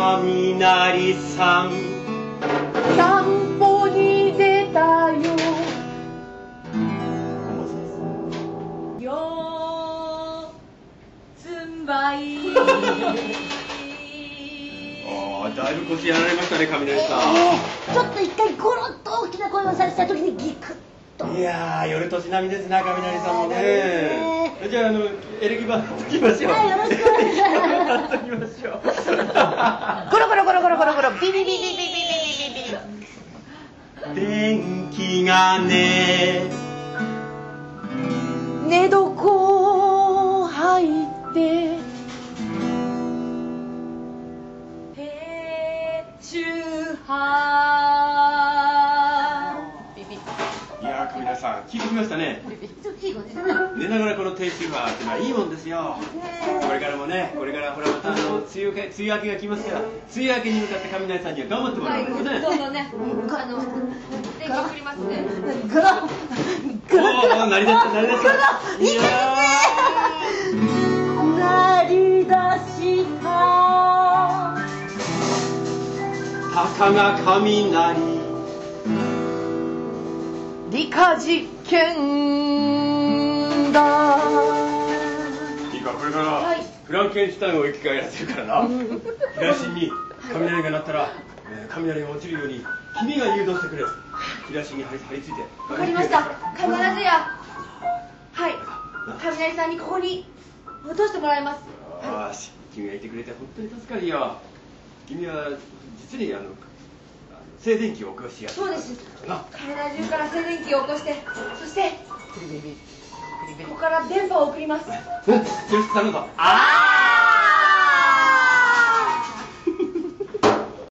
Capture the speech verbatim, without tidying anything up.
雷さん散歩に出たよ。よーつんばい。 ああ、だいぶ腰やられましたね、雷さん。 えー、ちょっと一回ゴロッと大きな声をされた時にギクッと。 いやー、夜年並みですな、雷さんもね。じゃあ、あの、エレキバンつきましょう。 はい、よろしくお願いします。 つきましょう。 ゴロゴロゴロゴロゴロゴロ、ビビビビビビビビビビ。 電気がね、 寝床入ってへ中波ビビ。 いやー、雷さん、聞いてきましたね。寝ながらこの低周波ってのはいいもんですよ。これからもね、これからほらまたあの梅雨梅雨明けが来ますから、梅雨明けに向かって雷さんには頑張ってもらうんですね。 どうぞね、あの電気送りますね。 ゴロゴロゴロ、 鳴り出した鳴り出した。 いやー、鳴り出したたかが雷。 理科実験だ。 いいか、これから、 はい、 フランケンシュタインを生き返らせるからな。東に雷が鳴ったら、えー、雷が落ちるように君が誘導してくれ。東に張り張り付いて。 わかりました。必ずや。はい。雷さんにここに落としてもらいます。 よし、君がいてくれて本当に助かるよ。君は実にあの静電気を起こしやすい。 そうです。体中から静電気を起こして、そしてここから電波を送ります。 よし、頼んだ。 あー